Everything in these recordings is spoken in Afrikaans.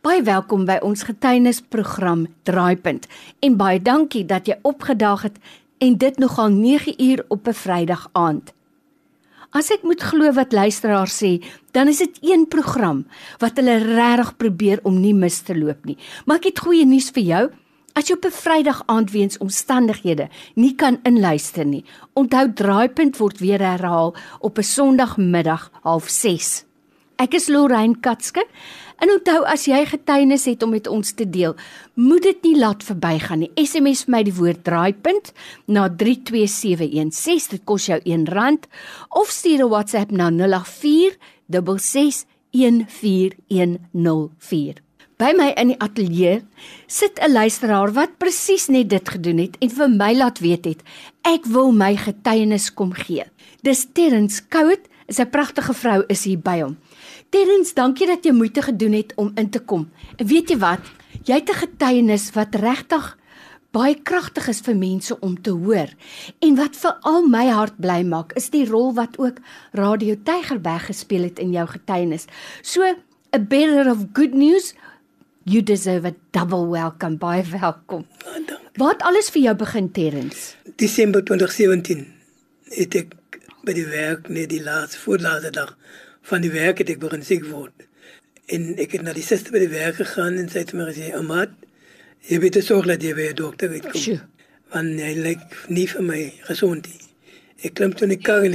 Baie welkom by ons getuienisprogram Draaipunt en baie dankie dat jy opgedaag het en dit nogal 9 uur op 'n Vrydag aand. As ek moet glo wat luisteraars sê, dan is dit een program wat hulle regtig probeer om nie mis te loop nie. Maar ek het goeie nuus vir jou. As jy op 'n Vrydag aand weens omstandighede nie kan inluister nie, onthou Draaipunt word weer herhaal op 'n Sondagmiddag 5:30. Ek is Lorraine Katske. En onthou, as jy getuienis het om met ons te deel, moet dit nie laat verbygaan nie. SMS vir my die woord Draaipunt na 32716, dit kos jou R1, of stuur 'n WhatsApp na 084 66 14104. By my in die ateljee sit 'n luisteraar wat presies net dit gedoen het en vir my laat weet het, ek wil my getuienis kom gee. Dis Terrence Cout, is 'n pragtige vrou is hier by hom. Terrence, dankie dat jy moeite gedoen het om in te kom. En weet jy wat? Jy het 'n getuienis wat regtig baie kragtig is vir mense om te hoor. En wat veral my hart bly maak, is die rol wat ook Radio Tygerberg gespeel het in jou getuienis. So, a bearer of good news, you deserve a double welcome. Baie welkom. Wat het alles vir jou begin, Terrence? December 2017 het ek by die werk, net die voorlaatste dag van die werk het ek begin siek word. En ek het na die suster by die werk gegaan en sy het vir my gesê, Amat, jy weet sorg dat jy by 'n dokter uitkom. Sjoe. Want hy lyk nie vir my gesond nie. Ek klim toe in die kar en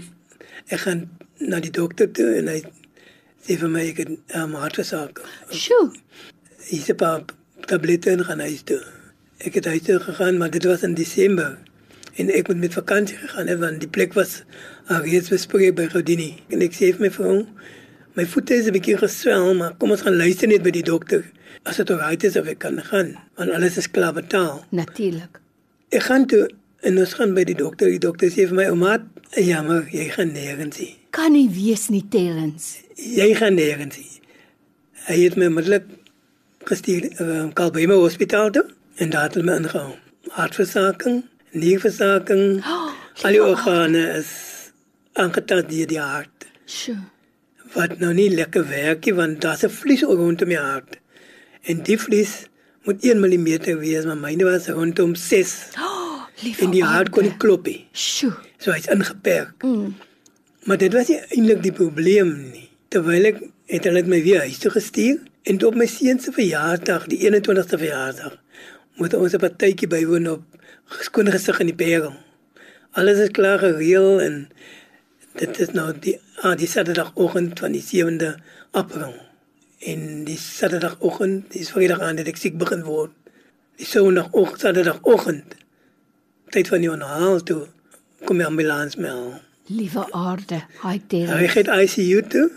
ek gaan na die dokter toe en hy sê vir my ek het hartversaking. Sjoe. Hy sê 'n paar tablette en gaan huis toe. Ek het huis toe gegaan, maar dit was in Desember. En ek moet met vakansie gegaan het, want die plek was reeds bespreek by Gaudini. En ek sê vir my vrou, my voete is 'n bietjie geswel, maar kom ons gaan luister net by die dokter. As dit alright is of ek kan gaan, want alles is klaar betaal. Natuurlik. Ek gaan toe en ons gaan by die dokter. Die dokter sê vir my, Omaat, jammer, jy gaan nêrens nie. Kan nie wees nie, Terrence. Jy gaan nêrens nie. Hy het my onmiddellik gestuur Kalbema Hospitaal toe en daar het hulle my ingehou. Hartversaking, nierversaking, al die organe is aangetast deur die hart. Sjoe. Wat nou nie lekker werk nie, want daar's 'n vlies rondom my hart. En die vlies moet 1 mm wees, maar myne was rondom 6. En die hart kon nie klop nie. Sjoe. So hy's ingeperk. Maar dit was nie eintlik die probleem nie. Terwyl ek het hulle my weer huis toe gestuur en op my seun se verjaarsdag, die 21ste verjaarsdag, moet ons 'n partytjie bywoon op Skoon Gesig in die Parel. Alles is klaar gereël en dit is nou die Saterdagoggend van die 7de April. En die Saterdagoggend, die Vrydag aan dat ek siek begin word. Die Saterdagoggend, tyd van die onhaal toe, kom die ambulans my al. Liewe aarde, hi Terrence. Hy het ICU toe,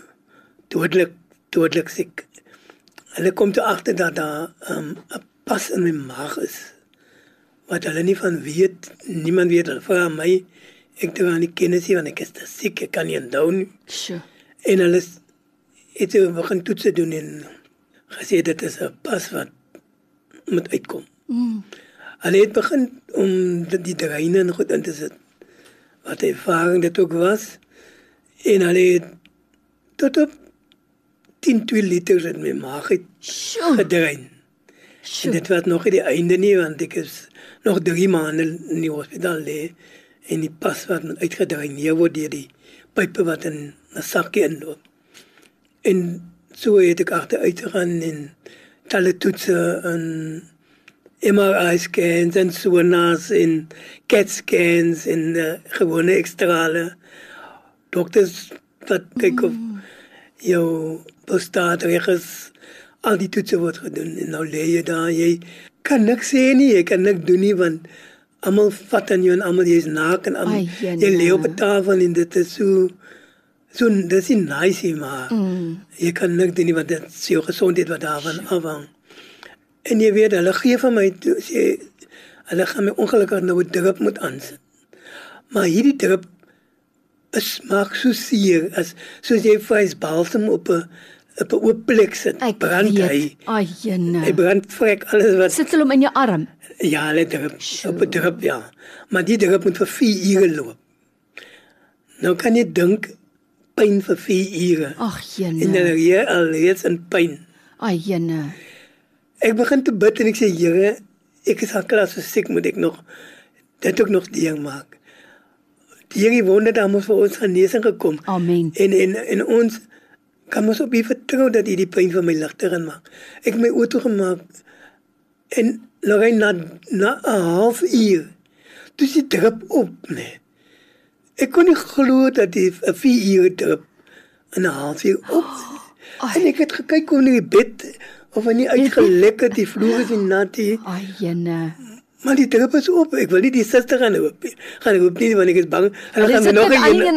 dodelik siek. Hulle kom toe agter dat daar 'n pas in my maag is. Wat hulle nie van weet, niemand weet, hulle vra my, ek dra nie kennis nie, want ek is te siek, ek kan nie onthou nie. Sjoe. En hulle het begin toetse doen en gesê dit is 'n pas wat moet uitkom. Hulle het begin om die dreine en goed in te sit, wat ervaring dit ook was, en hulle het tot op 10-2 liter in my maag gedrein. En dit was nog nie die einde nie, want ek is nog 3 maande in die hospitaal lê en die pas wat uitgedreineer word deur die pype wat in 'n sakkie inloop. En so het ek agteruit gegaan en talle toetse en MRI scans en sonars en CAT scans en gewone ekstrale. Dokters wat kyk of jou prostaat reg is, al die toetse word gedoen en nou lê jy daar, jy kan niks sê nie, jy kan niks doen nie, want almal vat aan jou en almal jy is naak en almal, jy lê op 'n tafel en dit is so dit is nie nice, maar jy kan niks doen nie, want dit is jou gesondheid wat daarvan afhang. En jy weet, hulle gee van my toe, sê, hulle gaan my ongelukkig nou 'n drip moet aansit. Maar hierdie drip smaak so seer, soos jy vleis balsem op 'n oop plek sit, brand hy. Hy brand vrek alles wat... Sit hulle hom in jou arm? Ja, hulle drip, op 'n drip, ja. Maar die drip moet vir 4 ure loop. Nou kan jy dink, pyn vir 4 ure. Ag, jene. En dan jy al reeds in pyn. Ai jene. Ek begin te bid en ek sê, Here, ek is al klaar so siek, moet ek nog dit ook nog ding maak. Die Here wonder dat ons vir ons genesing gekom. Amen. En ons kan ons op U vertrou dat U die pyn van my ligter gaan maak. Ek het my oë toegemaak en Lorraine na 'n halfuur. Toe sy drip op, nee. Ek kon nie glo dat die 'n 4 uur drip in 'n halfuur op. En ek het gekyk hoe die bed of hy nie uitgelek het, die vloer is nie nat nie. Ai jene. Maar die drip is op. Ek wil nie die suster gaan roep nie, want ek is bang. Hulle gaan my nog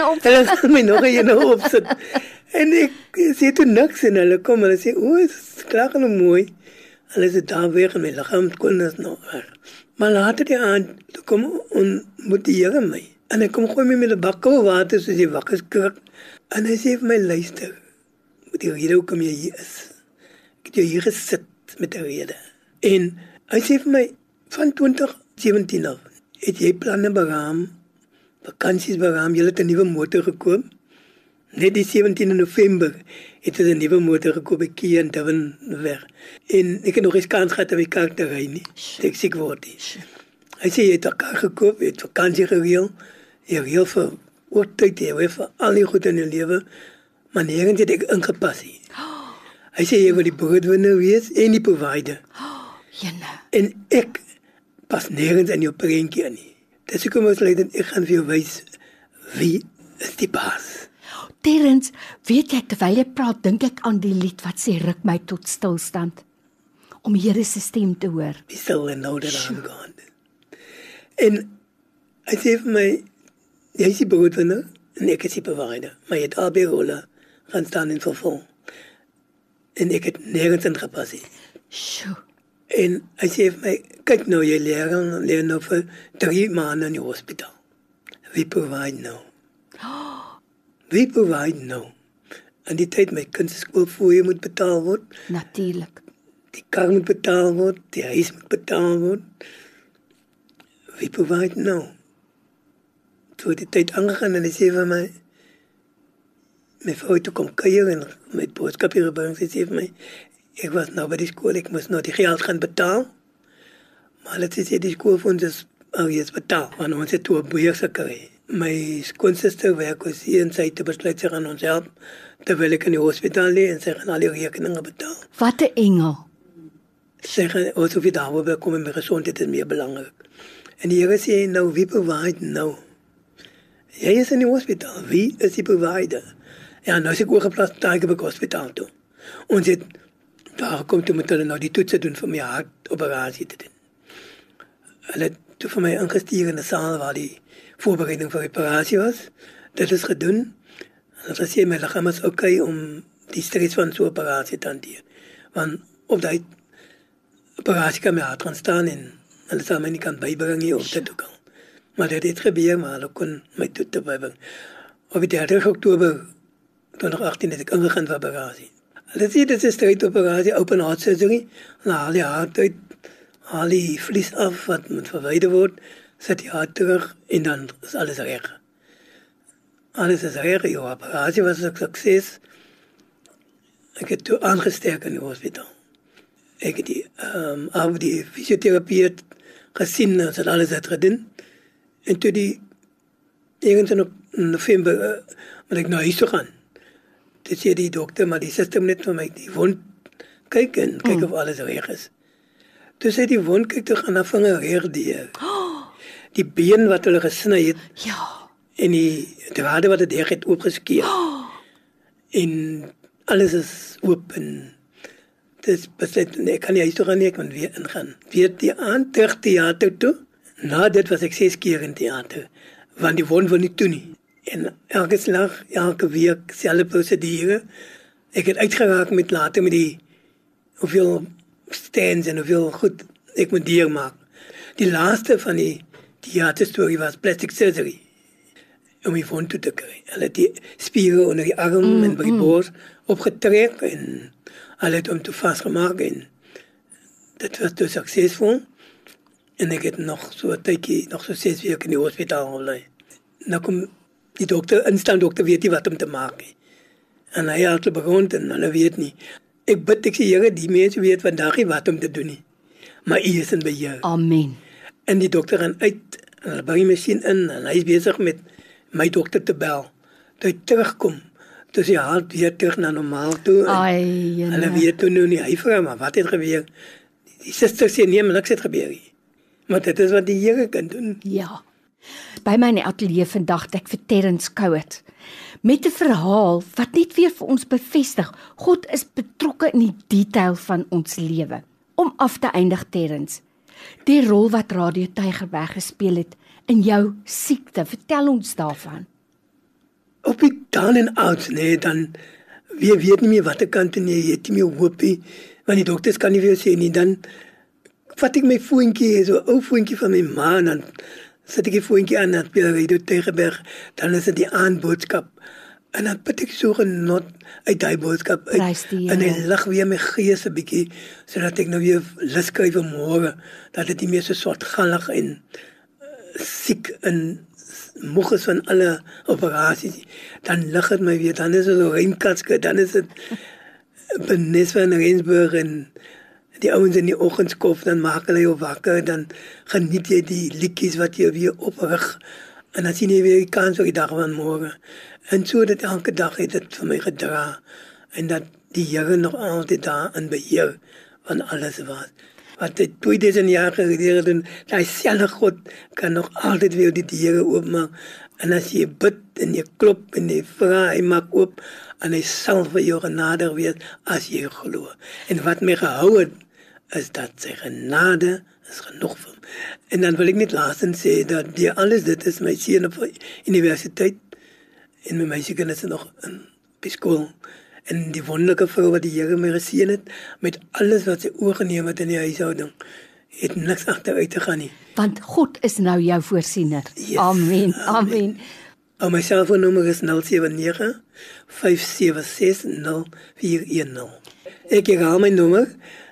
een opsit. En ek sê toe niks en hulle kom, hulle sê, o, is klaar en mooi. Hulle is daar weg en my lichaam kon is nog weg. Maar later die aand, toe kom ontmoet die Here my. En hy kom gooi my met 'n bak koue water soos die wakker skrik. En hy sê vir my, luister, met die rede hoekom jy hier is. Ek het jou hier gesit met 'n rede. En hy sê vir my, van 2017 af, het jy planne beraam, vakansies beraam, jy het 'n nuwe motor gekoop. Net die 17 November het hy 'n nuwe motor gekoop by Kia in Durbanweg. En ek het nog eens kans gehad om die kar te ry nie. Ek siek word nie. Hy sê, jy het 'n kar gekoop, jy het vakansie gereël, jy reël vir oortyd, jy reël vir al die goed in jou lewe, maar nêrens het ek ingepas nie. Hy sê, jy wil die breadwinner wees en die provider. En ek pas nêrens in jou prentjie nie. Dis hoekom ons lei dat ek gaan vir jou wys wie is die baas. Terrence, weet jy, terwyl jy praat, dink ek aan die lied wat sê, ruk my tot stilstand, om Here se stem te hoor. Be still and know that I'm God. En hy sê vir my, jy is die broodwinner en ek is die provider, maar jy het albei rolle gaan staan en vervul. En ek het nêrens in gepas nie. En hy sê vir my, kyk nou, jy leer nou vir 3 maande in die hospitaal. We provide now. We provide now. En die tyd my kind se skoolfooie moet betaal word. Natuurlik. Die kar moet betaal word, die huis moet betaal word. We provide now. Toe die tyd aangegaan en hy sê vir my, my vrou toe kom kuier en my boodskap hier gebring, sy sê vir my, ek was nou by die skool, ek moes nou die geld gaan betaal, maar hulle sê die skoolfonds is al eens betaal, want ons het toe 'n boeie gekry. My skoonsister werk ons hier en sy het besluit sy gaan ons help, terwyl ek in die hospitaal lê en sy gaan al die rekeninge betaal. Wat 'n engel. Sy gaan ons hoef nie daaroor kom en my gesondheid is meer belangrik. En die Here sê nou, wie provide nou? Jy is in die hospitaal, wie is die provider? Ja, nou is ek oorgeplaas daar by die hospitaal toe. Ons het daar kom toe met hulle nou die toetse doen vir my hartoperasie te doen. Hulle het toe vir my ingestuur in 'n saal waar die voorbereiding vir operasie was. Dit is gedoen. En hulle sê my liggaam is okay om die stres van so 'n operasie te hanteer. Want op die operasie kan my hart gaan staan en hulle sal my nie kan bybring hier op dit ook al. Maar dit het gebeur, maar hulle kon my toe te bybring. Op die 30 Oktober 2018 het ek ingegaan vir operasie. Hulle sê dit is 'n straight operasie, open heart surgery. Nou haal die hart uit, haal die vlies af wat moet verwyder word, sit die hart terug en dan is alles reg. Alles is reg, die operasie was 'n sukses. Ek het toe aangesterk in die hospitaal. Ek het die fysioterapie gesien, en het alles uitgedoen. En toe die in November moet ek na huis toe gaan. Toe sê die dokter, maar die suster moet net vir my die wond kyk en kyk of alles reg is. Toe sê die wond kyk toe gaan na vinger reg deur. Die been wat hulle gesny het. Ja. En die drade wat dit het oopgeskeur. En alles is oop en dis besluit, ek kan nie huis toe gaan nie, ek moet weer ingaan. Weer die aand terug teater toe. Na dit was ek 6 keer in teater, want die wond wil nie toe nie. En elke slag, elke week, selfde prosedure. Ek het uitgeraak met later met die hoeveel stands en hoeveel goed ek moet deurmaak. Die laaste van die theaterstorie was plastic surgery. Om die wond toe te kry. Hulle het die spiere onder die arm en by die bors opgetrek en hulle het hom toe vastgemaak en dit was toe suksesvol. En ek het nog so 'n tydjie, nog so 6 weke in die hospitaal gebly. Nou kom die instandokter weet nie wat om te maak nie. En hy het begon en hulle weet nie. Ek bid, ek sê, Here, die mense weet vandag nie wat om te doen nie. Maar U is in beheer. Amen. En die dokter gaan uit, en hulle bring die masjien in, en hy is besig met my dokter te bel. Toe hy terugkom, toe sy hart weer terug na normaal toe. Ai, Hulle weet toe nou nie, hy vra, maar wat het gebeur? Die suster sê, nee, maar niks het gebeur nie. Maar dit is wat die Here kan doen. Ja. By my in die ateljee vandag het ek vir Terrence Kouet met 'n verhaal wat net weer vir ons bevestig, God is betrokke in die detail van ons lewe. Om af te eindig, Terrence, die rol wat Radio Tygerberg gespeel het in jou siekte, vertel ons daarvan. Op die down and out, nee, dan weet nie meer wat ek kan doen nie, jy het nie meer hoop nie, want die dokters kan nie veel sê nie, dan vat ek my voentjie, so 'n ou voentjie van my ma, en dan sit ek die voentjie aan, dan speel Radio Tygerberg, dan is dit die aandboodskap, en dan put ek so genot uit die boodskap uit, en hy lig weer my gees 'n bietjie, sodat ek nou weer lus kry vir môre, dat dit nie meer so swartgallig en siek en moeg is van alle operasies, dan lig het my weer, dan is het so Rijnkatske, dan is het Benes van Rensburg en die ouens in die oggendskof, dan maak hulle jou wakker, dan geniet jy die liedjies wat jy weer oprig, en dan sien jy weer die kans vir die dag van môre. En so dat elke dag het dit vir my gedra, en dat die Here nog altyd daar in beheer van alles was. Wat hy 2000 jaar gelede doen, daai selfe God kan nog altyd weer die deure oopmaak. En as jy bid en jy klop en jy vra, hy maak oop en hy sal vir jou genadig wees as jy glo. En wat my gehou het, is dat sy genade is genoeg vir hom. En dan wil ek net laatens sê dat die alles dit is my seun op universiteit en my meisiekind is nog in skool. En die wonderlike vrou wat die Here my geseën het, met alles wat sy oorgeneem het in die huishouding, het niks agteruit te gaan nie. Want God is nou jou voorsiener. Yes, amen, amen. My selfoonnommer is 079 576 0410. Ek herhaal my nommer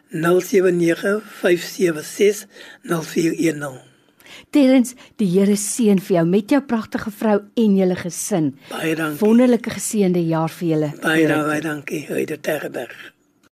079 576 0410. Terrence, die Here seën vir jou met jou pragtige vrou en julle gesin. Baie dankie. Wonderlike geseënde jaar vir julle. Baie dankie, Radio Tygerberg.